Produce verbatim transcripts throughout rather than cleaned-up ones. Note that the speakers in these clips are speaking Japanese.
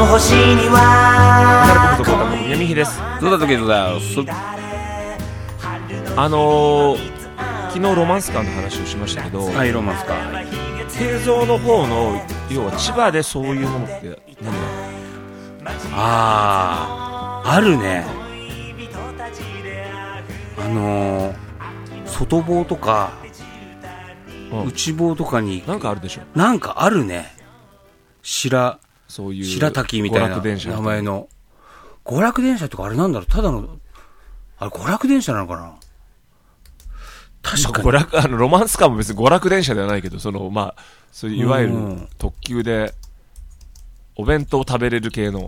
の星にはことこと宮見ひです。 どうだとけどだよ。 あのー、昨日ロマンスカーの話をしましたけど、 はい、ロマンスカー。 製造の方の要は千葉でそういうものって何だ。 あー、あるね。あのー、外房とか、うん、内房とかになんかあるでしょ。 なんかあるね。白そういう白滝みたいな名前の娯楽電車とかあれなんだろう。ただのあれ娯楽電車なのかな。確かに、 まあ、娯楽あのロマンスカーも別に娯楽電車ではないけど、そのまあそういういわゆる特急でお弁当食べれる系の、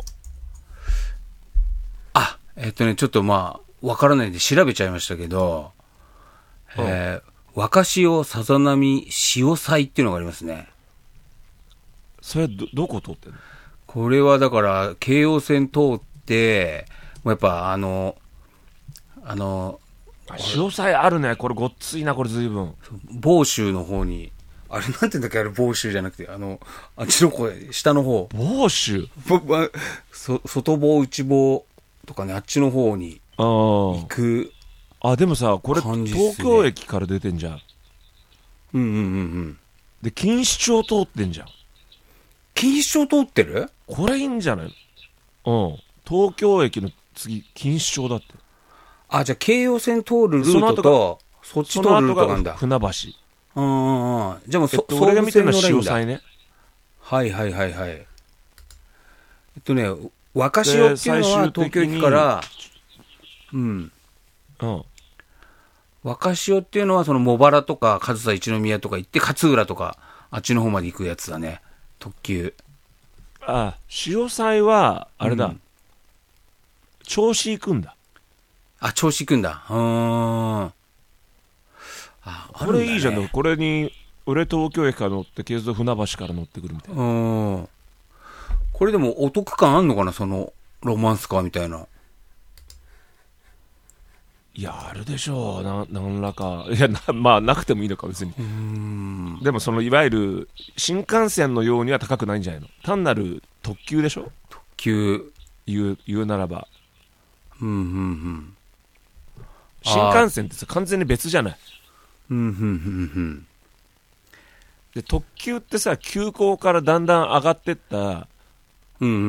あえっとねちょっとまあわからないんで調べちゃいましたけど、うん、えー若潮さざ波潮祭っていうのがありますね。 それは ど, どこ通ってんの？ これはだから京王線通ってもうやっぱあのあの潮祭あるね。これごっついな。これ随分房州の方にあれなんて言うんだっけ。あれ房州じゃなくてあのあっちの方下の方房州そ外房内房とかね、あっちの方に行く。 あ、でもさ、これ、ね、東京駅から出てんじゃん。 うんうんうんうん。 で、錦糸町通ってんじゃん。 錦糸町通ってる？ これいいんじゃないの？うん。東京駅の次、錦糸町だって。 あ、じゃあ京葉線通るルートと、そっち通るルートなんだ。 船橋。 うんうん。じゃあもうそ、 えっと、俺が見てるのは潮祭ね。 はいはいはいはい。えっとね、若潮っていうのは東京駅から、うん。 うん。 若潮っていうのはその茂原とか上総一宮とか行って勝浦とかあっちの方まで行くやつだね。特急。 あ、潮祭はあれだ、うん、銚子行くんだ。 あ、銚子行くんだ。うーん。あ、 これいいじゃん。これに俺東京駅から乗って京浜船橋から乗ってくるみたいな。 うん。これでもお得感あんのかな、そのロマンスカーみたいな。 いや、あるでしょう。な、何らか。いや、な、まあ、なくてもいいのか、別に。 うーん。 でも、その、いわゆる、新幹線のようには高くないんじゃないの？単なる特急でしょ？ 特急。 言う、言うならば。 うん、うん、うん。 新幹線ってさ、完全に別じゃない？ うん、うん、うん、うん。 で、特急ってさ、急行からだんだん上がってった、うん、 うん、うん、うん。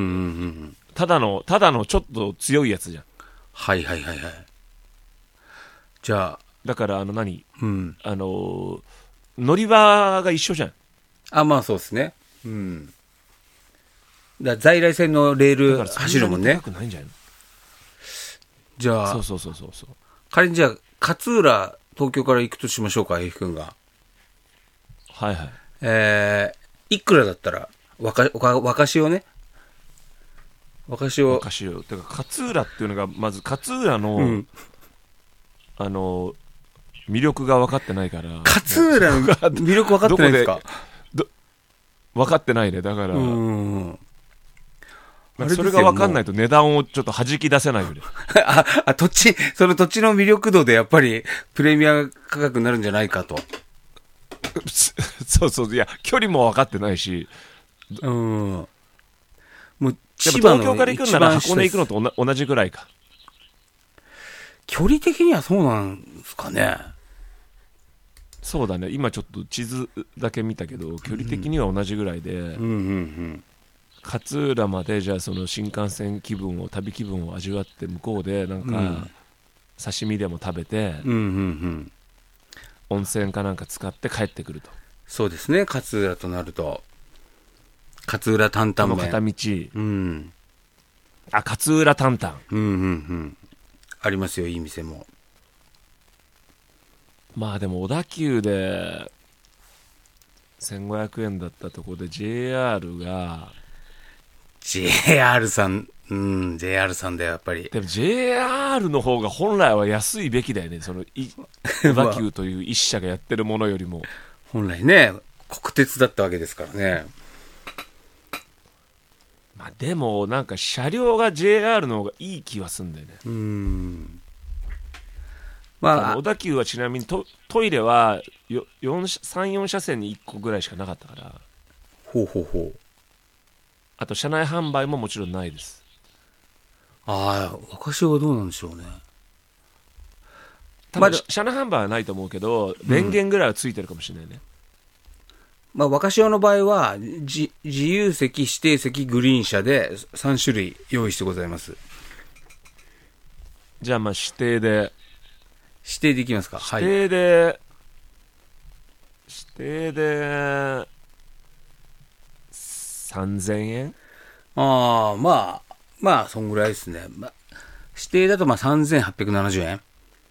ただの、ただのちょっと強いやつじゃん。 はい、はい、はい、はい。じゃあだからあの何、 うん、 あの乗り場が一緒じゃん。 あ、まあそうですね。うん。だ在来線のレール走るもんね。 高くないんじゃないの？ じゃあそうそうそうそうそう。 仮にじゃあ勝浦東京から行くとしましょうか、F 君が。 はいはい。 えー、いくらだったら若若潮ね。若潮。 若潮。てか勝浦っていうのがまず勝浦の、うん、あの魅力が分かってないから。 勝浦の魅力分かってないですか？ ど分かってないね。だから、 うん、 なんかそれが分かんないと値段をちょっと弾き出せないよね。 ああ、土地、その土地の魅力度でやっぱりプレミア価格になるんじゃないかと。 そうそう、いや距離も分かってないし、 うん、もう千葉の東京から行くんなら箱根行くのとおな同じぐらいか。 距離的にはそうなんですかね。 そうだね。今ちょっと地図だけ見たけど距離的には同じぐらいで、うんうんうん、勝浦までじゃあその新幹線気分を旅気分を味わって向こうでなんか、うん、刺身でも食べて、 うんうんうん、 温泉かなんか使って帰ってくると。 そうですね。勝浦となると勝浦担々麺片道、 うん、 あ、勝浦担々、 うんうんうん、ありますよ、いい店も。 まあでも小田急でせんごひゃくえんだったところで ジェイアール がジェイアール さん、うん、ジェイアール さんだよやっぱり。 でも ジェイアール の方が本来は安いべきだよね。その小田急という一社がやってるものよりも本来ね国鉄だったわけですからね。 まあでもなんか車両が ジェイアール の方がいい気はするんだよね。 うーん、 まあ、小田急はちなみに ト, トイレはさん、よん車線にいっこぐらいしかなかったから。 ほうほうほう。 あと車内販売ももちろんないです。 ああ、若潮はどうなんでしょうね。 多分車内販売はないと思うけど、電源ぐらいはついてるかもしれないね。 まあ、若潮の場合は、自由席、指定席、グリーン車でさん種類用意してございます。 じゃあまあ指定で。 指定できますか？ 指定で、はい、指定で、さんぜんえん？ ああ、まあ、まあ、そんぐらいですね。まあ、指定だとまあさんぜんはっぴゃくななじゅうえん。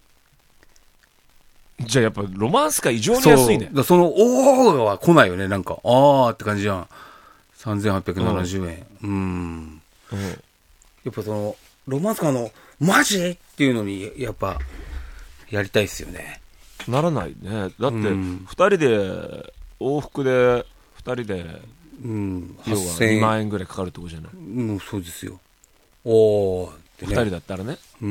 じゃあやっぱロマンスカー異常に安いね。 そう、その、おーは来ないよね、なんか。あーって感じじゃん。さんぜんはっぴゃくななじゅうえん。うん。うんうん、やっぱその、ロマンスカーの、マジっていうのに、やっぱ、やりたいっすよね。 ならないね。だって、二人で、往復で、二人で、 うん、 要はにまんえんぐらいかかるってことじゃない。 うん、そうですよ。おーってね。 二人だったらね。 うん。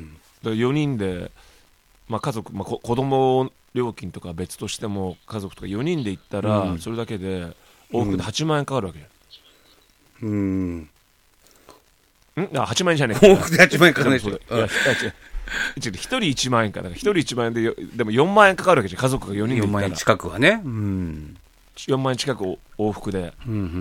だからよにんで、まあ、家族、まあ、子供料金とか別としても家族とかよにんで行ったら、うん、それだけで往復ではちまんえんかかるわけ。 うん。んあ、はちまんえんじゃねえか。往復ではちまんえんかかるでしょ。いや、 ひとりいちまんえんか。だからひとりいちまんえんで、でもよんまんえんかかるわけじゃん。家族がよにんで行ったら。 よんまんえん近くはね。うん。 よんまんえん近く往復で。 うんうんうんうん。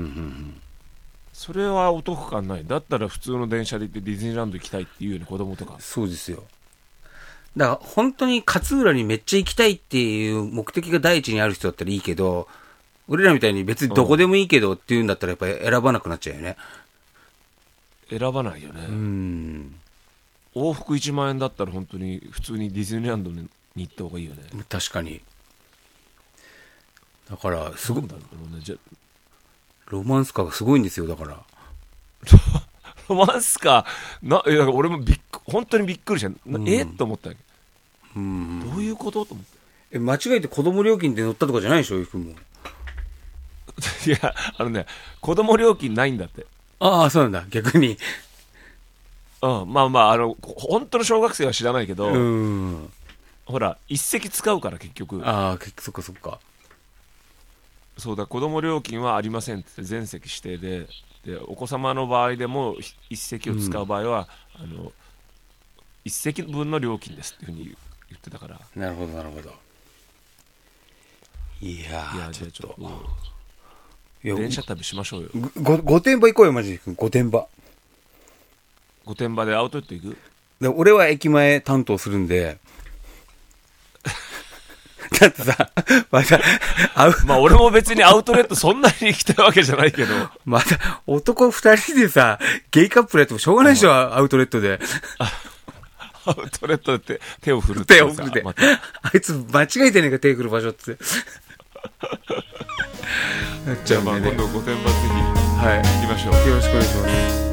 それはお得感ない。だったら普通の電車で行ってディズニーランド行きたいっていうよね、子供とか。 そうですよ。だから本当に勝浦にめっちゃ行きたいっていう目的が第一にある人だったらいいけど、俺らみたいに別にどこでもいいけどっていうんだったらやっぱり選ばなくなっちゃうよね。 選ばないよね。 うん。 往復いちまんえんだったら本当に普通にディズニーランドに行った方がいいよね。 確かに。だからすごい、ね、ロマンスカーがすごいんですよ。だからロマンスカーな、いや俺もびっ本当にびっくりした、うん、えっと思ったわけ、うん、どういうことと思って。 え、間違えて子供料金で乗ったとかじゃないでしょ、ゆくんも。 いや、あのね、子供料金ないんだって。 ああ、そうなんだ、逆に。 うん、まあまあ、あの本当の小学生は知らないけど、 うん、 ほら一席使うから結局。 ああ、そっかそっか。 そうだ、子供料金はありませんって全席指定で、でお子様の場合でも一席を使う場合は、うん、あの一席分の料金ですっていうふうに言ってたから。 なるほどなるほど。いやー、いや、じゃあちょっと電車旅しましょうよ。 ご御殿場行こうよ、マジで。御殿場御殿場でアウトレット行く？ で俺は駅前担当するんでだってさ、また、 まあ俺も別にアウトレットそんなに行きたいわけじゃないけど。 また、男二人でさ、ゲイカップルやってもしょうがないでしょ、アウトレットで。 アウトレットで手を振るってさ。 手を振って。ま、あいつ間違えてねえか、手振る場所って。 じゃあまあ今度御殿場ぜひ、はい、行きましょう。 よろしくお願いします。